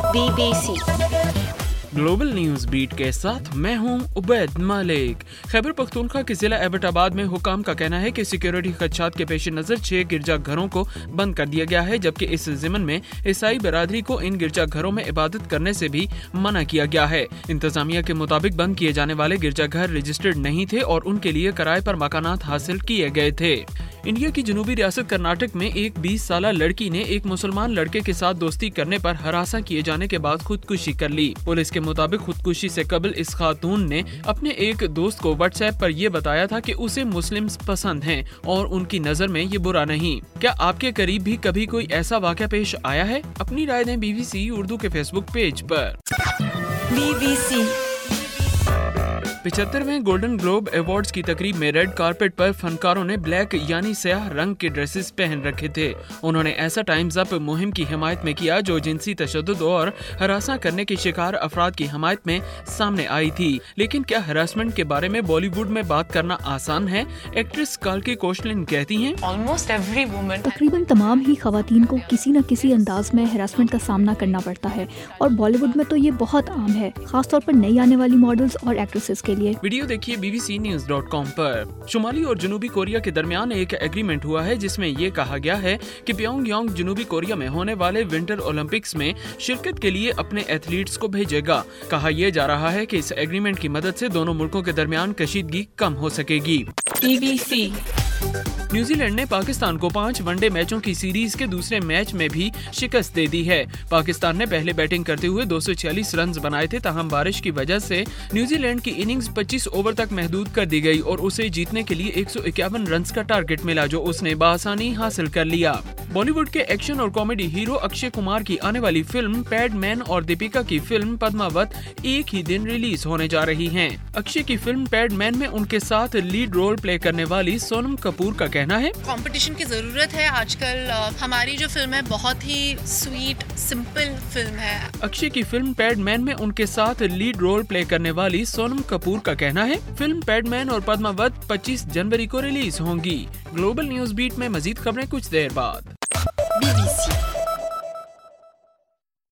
BBC global news beat के साथ मैं हूं उबैद मलिक। खैबर पख्तूनख्वा के जिला एबटाबाद में हुकाम का कहना है कि सिक्योरिटी खदशात के पेश नजर 6 गिरजाघरों को बंद कर दिया गया है, जबकि इस जिमन में ईसाई बरादरी को इन गिरजाघरों में इबादत करने से भी मना किया गया है। इंतजामिया के मुताबिक बंद किए जाने वाले गिरजाघर रजिस्टर्ड नहीं थे और उनके लिए किराए पर मकानात हासिल किए गए थे। इंडिया की जनूबी रियासत कर्नाटक में एक 20 साला लड़की ने एक मुसलमान लड़के के साथ दोस्ती करने पर हरासा किए जाने के बाद खुदकुशी कर ली। पुलिस के मुताबिक खुदकुशी से कबल इस खातून ने अपने एक दोस्त को व्हाट्सएप पर यह बताया था कि उसे मुस्लिम्स पसंद हैं और उनकी नजर में ये बुरा नहीं। क्या आपके करीब भी कभी कोई ऐसा वाक़या पेश आया है? अपनी राय दें BBC उर्दू के फेसबुक पेज पर। BBC 75वें गोल्डन ग्लोब अवार्ड्स की तकरीब में रेड कारपेट पर फनकारों ने ब्लैक यानी स्याह रंग के ड्रेसेस पहन रखे थे। उन्होंने ऐसा टाइम्स अप मुहिम की हिमायत में किया जो जिनसी तशद्दुद और हरासा करने के शिकार अफराद की हिमायत में सामने आई थी। लेकिन क्या हरासमेंट के बारे में बॉलीवुड में बात करना आसान है? एक्ट्रेस काल्की कोचलिन कहती हैं, ऑलमोस्ट एवरी वुमन, तकरीबन तमाम ही खवातीन को किसी न किसी अंदाज में हरासमेंट का सामना करना पड़ता है और बॉलीवुड में तो ये बहुत आम है, खासतौर पर नई आने वाली मॉडल्स और एक्ट्रेसेस के लिए। वीडियो देखिए bbcnews.com पर। शुमाली और जनूबी कोरिया के दरमियान एक एग्रीमेंट हुआ है जिसमें ये कहा गया है कि प्योंगयांग जनूबी कोरिया में होने वाले विंटर ओलंपिक्स में शिरकत के लिए अपने एथलीट्स को भेजेगा। कहा यह जा रहा है कि इस एग्रीमेंट की मदद से दोनों मुल्कों के दरमियान कशीदगी कम हो सकेगी। BBC न्यूजीलैंड ने पाकिस्तान को 5 वनडे मैचों की सीरीज के दूसरे मैच में भी शिकस्त दे दी है। पाकिस्तान ने पहले बैटिंग करते हुए 246 रन बनाए थे, ताहम बारिश की वजह से न्यूजीलैंड की इनिंग्स 25 ओवर तक महदूद कर दी गई और उसे जीतने के लिए 151 रन का टारगेट मिला, जो उसने बआसानी हासिल कर लिया। बॉलीवुड के एक्शन और कॉमेडी हीरो अक्षय कुमार की आने वाली फिल्म पैडमैन और दीपिका की फिल्म पद्मावत एक ही दिन रिलीज होने जा रही हैं। अक्षय की फिल्म पैडमैन में उनके साथ लीड रोल प्ले करने वाली सोनम कपूर का कहना है, कंपटीशन की जरूरत है आजकल। हमारी जो फिल्म है बहुत ही स्वीट सिंपल फिल्म है। अक्षय की फिल्म पैडमैन में उनके साथ लीड रोल प्ले करने वाली सोनम कपूर का कहना है, फिल्म पैडमैन और पद्मावत 25 जनवरी को रिलीज होंगी। ग्लोबल न्यूज बीट में मजीद खबरें कुछ देर बाद। BBC